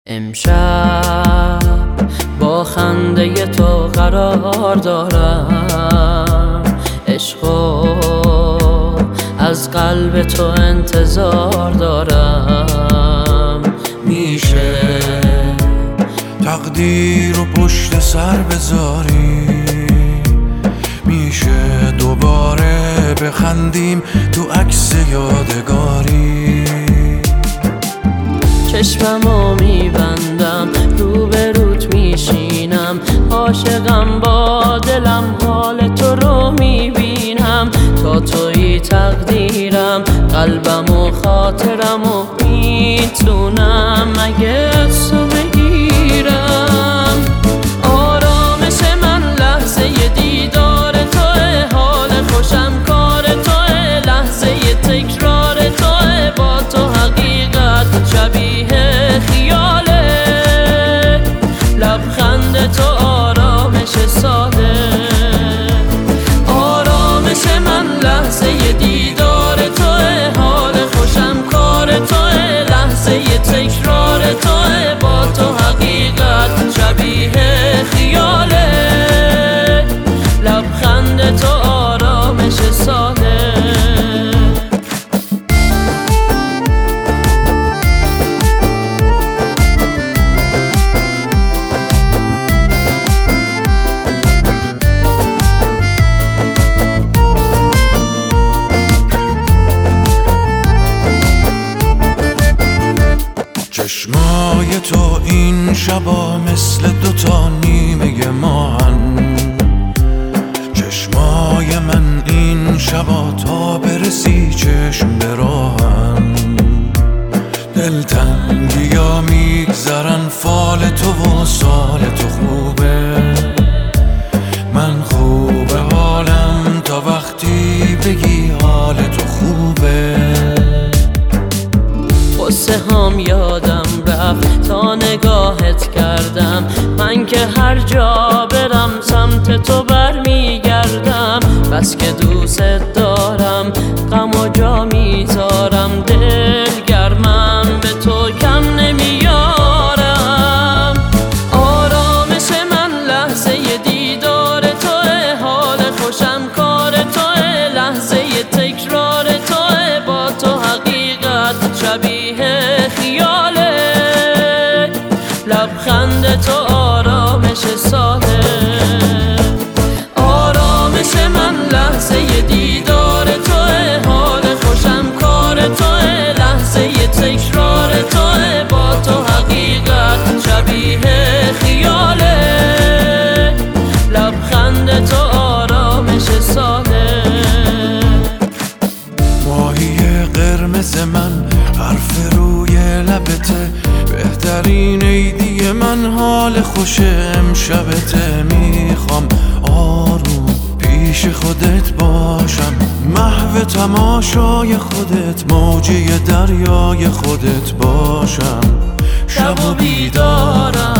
امشب با خنده تو قرار دارم، عشقو از قلب تو انتظار دارم. میشه تقدیر رو پشت سر بذاری، میشه دوباره بخندیم تو عکس یادگاری. چشممو میبندم روبروت میشینم، عاشقم با دلم حال تو رو میبینم. تا توی تقدیرم قلبم و خاطرم و میتونم مگه تو بگیرم. آرامش من لحظه دیدار توه، حال خوشم کار توه، لحظه تکرار توه. با تو حقیقت شبیه خیاله، لبخند تو آرامش ساده. آرامش من لحظه دیدار توه، حال خوشم کار توه، لحظه تکرار توه. با تو حقیقت شبیه خیاله، لبخند تو آرامش ساده. چشمای تو این شبا مثل دوتا نیمه ماهن، چشمای من این شبا تا برسی چشم براهن. دلتنگیا میگذرن فال تو و سال تو خوبه، من خوبه حالم تا وقتی بگی حال تو خوبه. قصه هام یادم رفت تا نگاهت کردم، من که هر جا برم سمت تو برمیگردم. بس که دوست دارم غم و جا میذارم، دلگرمم به تو کم نمیارم. آرامش من لحظه دیدار توه، حال خوشم کار توه، لحظه تکرار توه. با تو حقیقت شبیه خیاله، لبخند تو آرامش ساده. آرامش من لحظه دیدار توه، حال خوشم کار توه، لحظه تکرار توه. با تو حقیقت شبیه خیاله، لبخند تو آرامش ساده. ماهی قرمز من حرف روی لبته، بهترین عیدی من حال خوش امشبته. میخوام آروم پیش خودت باشم، محو تماشای خودت، موجه دریای خودت باشم. شب و بیدارم